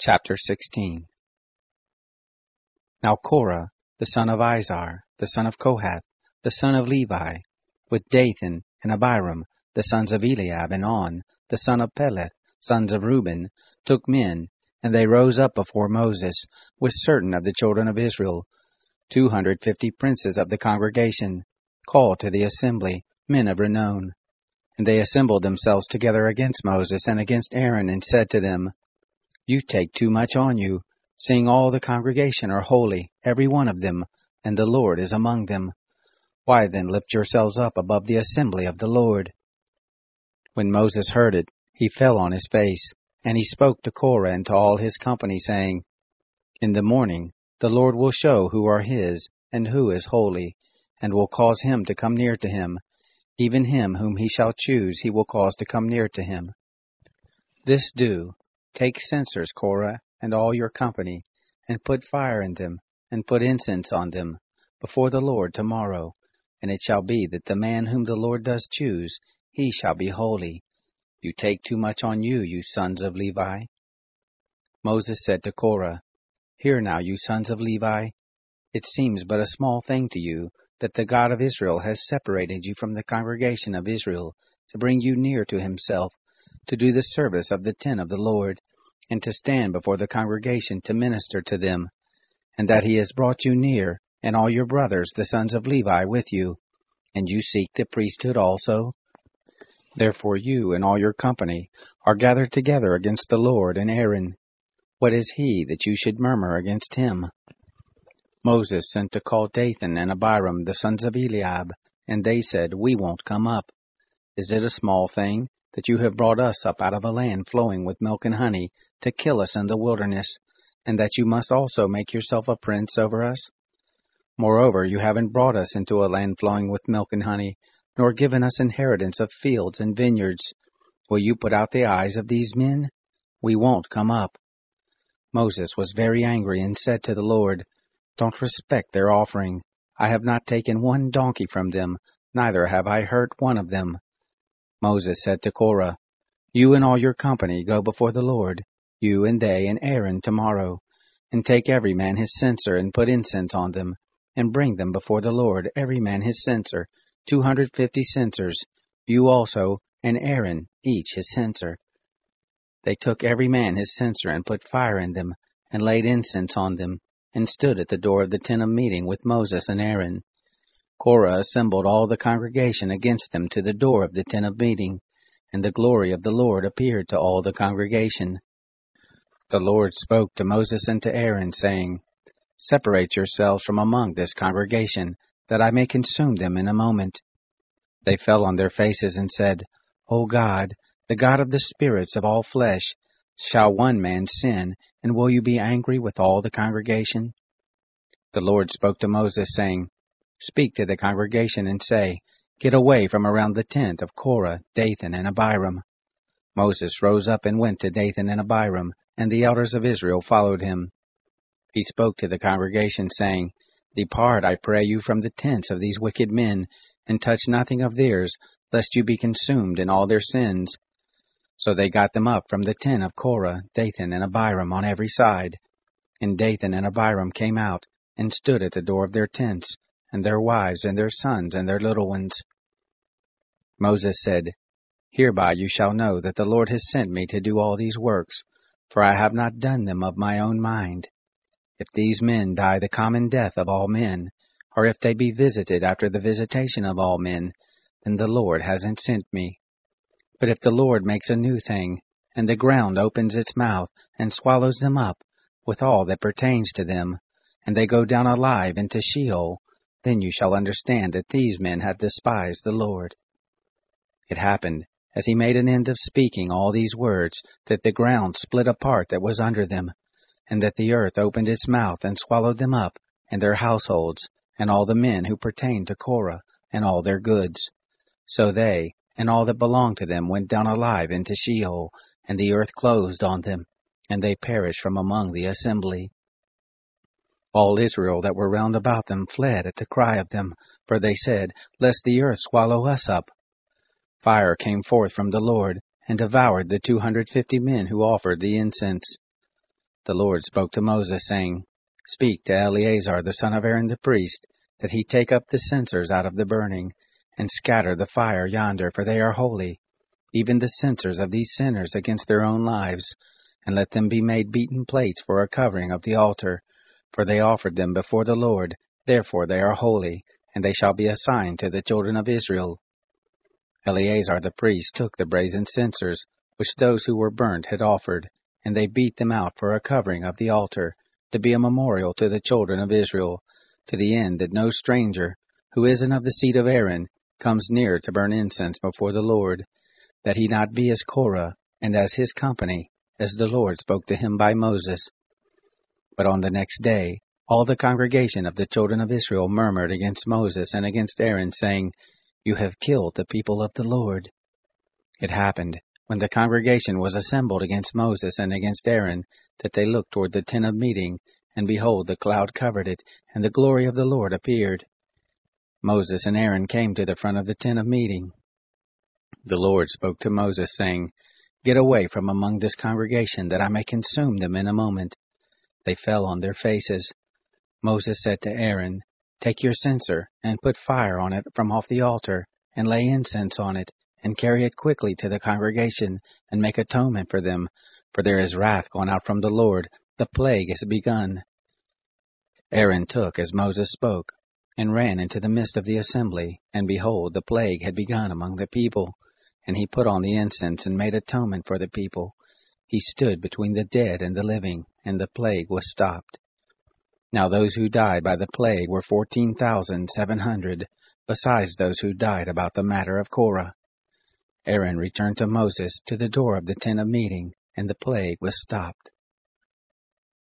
Chapter 16. Now Korah, the son of Izhar, the son of Kohath, the son of Levi, with Dathan and Abiram, the sons of Eliab, and On, the son of Peleth, sons of Reuben, took men, and they rose up before Moses, with certain of the children of Israel, 250 princes of the congregation, called to the assembly, men of renown. And they assembled themselves together against Moses and against Aaron, and said to them, You take too much on you, seeing all the congregation are holy, every one of them, and the Lord is among them. Why then lift yourselves up above the assembly of the Lord? When Moses heard it, he fell on his face, and he spoke to Korah and to all his company, saying, In the morning the Lord will show who are his, and who is holy, and will cause him to come near to him. Even him whom he shall choose he will cause to come near to him. This do. Take censers, Korah, and all your company, and put fire in them, and put incense on them, before the Lord tomorrow. And it shall be that the man whom the Lord does choose, he shall be holy. You take too much on you, you sons of Levi. Moses said to Korah, Hear now, you sons of Levi. It seems but a small thing to you, that the God of Israel has separated you from the congregation of Israel, to bring you near to himself, to do the service of the tent of the Lord, and to stand before the congregation to minister to them, and that he has brought you near, and all your brothers, the sons of Levi, with you, and you seek the priesthood also? Therefore you and all your company are gathered together against the Lord and Aaron. What is he that you should murmur against him? Moses sent to call Dathan and Abiram, the sons of Eliab, and they said, We won't come up. Is it a small thing that you have brought us up out of a land flowing with milk and honey, to kill us in the wilderness, and that you must also make yourself a prince over us? Moreover, you haven't brought us into a land flowing with milk and honey, nor given us inheritance of fields and vineyards. Will you put out the eyes of these men? We won't come up. Moses was very angry and said to the Lord, Don't respect their offering. I have not taken one donkey from them, neither have I hurt one of them. Moses said to Korah, You and all your company go before the Lord, you and they and Aaron tomorrow, and take every man his censer and put incense on them, and bring them before the Lord, every man his censer, 250 censers, you also, and Aaron, each his censer. They took every man his censer and put fire in them, and laid incense on them, and stood at the door of the tent of meeting with Moses and Aaron. Korah assembled all the congregation against them to the door of the tent of meeting, and the glory of the Lord appeared to all the congregation. The Lord spoke to Moses and to Aaron, saying, Separate yourselves from among this congregation, that I may consume them in a moment. They fell on their faces and said, O God, the God of the spirits of all flesh, shall one man sin, and will you be angry with all the congregation? The Lord spoke to Moses, saying, Speak to the congregation and say, Get away from around the tent of Korah, Dathan, and Abiram. Moses rose up and went to Dathan and Abiram, and the elders of Israel followed him. He spoke to the congregation, saying, Depart, I pray you, from the tents of these wicked men, and touch nothing of theirs, lest you be consumed in all their sins. So they got them up from the tent of Korah, Dathan, and Abiram on every side. And Dathan and Abiram came out, and stood at the door of their tents, and their wives, and their sons, and their little ones. Moses said, Hereby you shall know that the Lord has sent me to do all these works, for I have not done them of my own mind. If these men die the common death of all men, or if they be visited after the visitation of all men, then the Lord hasn't sent me. But if the Lord makes a new thing, and the ground opens its mouth, and swallows them up, with all that pertains to them, and they go down alive into Sheol, then you shall understand that these men have despised the Lord. It happened, as he made an end of speaking all these words, that the ground split apart that was under them, and that the earth opened its mouth and swallowed them up, and their households, and all the men who pertained to Korah, and all their goods. So they, and all that belonged to them, went down alive into Sheol, and the earth closed on them, and they perished from among the assembly. All Israel that were round about them fled at the cry of them, for they said, Lest the earth swallow us up. Fire came forth from the Lord, and devoured the 250 men who offered the incense. The Lord spoke to Moses, saying, Speak to Eleazar the son of Aaron the priest, that he take up the censers out of the burning, and scatter the fire yonder, for they are holy, even the censers of these sinners against their own lives, and let them be made beaten plates for a covering of the altar, for they offered them before the Lord, therefore they are holy, and they shall be a sign to the children of Israel. Eleazar the priest took the brazen censers, which those who were burnt had offered, and they beat them out for a covering of the altar, to be a memorial to the children of Israel, to the end that no stranger, who isn't of the seed of Aaron, comes near to burn incense before the Lord, that he not be as Korah, and as his company, as the Lord spoke to him by Moses. But on the next day, all the congregation of the children of Israel murmured against Moses and against Aaron, saying, You have killed the people of the Lord. It happened, when the congregation was assembled against Moses and against Aaron, that they looked toward the tent of meeting, and behold, the cloud covered it, and the glory of the Lord appeared. Moses and Aaron came to the front of the tent of meeting. The Lord spoke to Moses, saying, Get away from among this congregation, that I may consume them in a moment. They fell on their faces. Moses said to Aaron, Take your censer, and put fire on it from off the altar, and lay incense on it, and carry it quickly to the congregation, and make atonement for them, for there is wrath gone out from the Lord, the plague has begun. Aaron took as Moses spoke, and ran into the midst of the assembly, and behold, the plague had begun among the people. And he put on the incense, and made atonement for the people. He stood between the dead and the living, and the plague was stopped. Now those who died by the plague were 14,700, besides those who died about the matter of Korah. Aaron returned to Moses to the door of the tent of meeting, and the plague was stopped.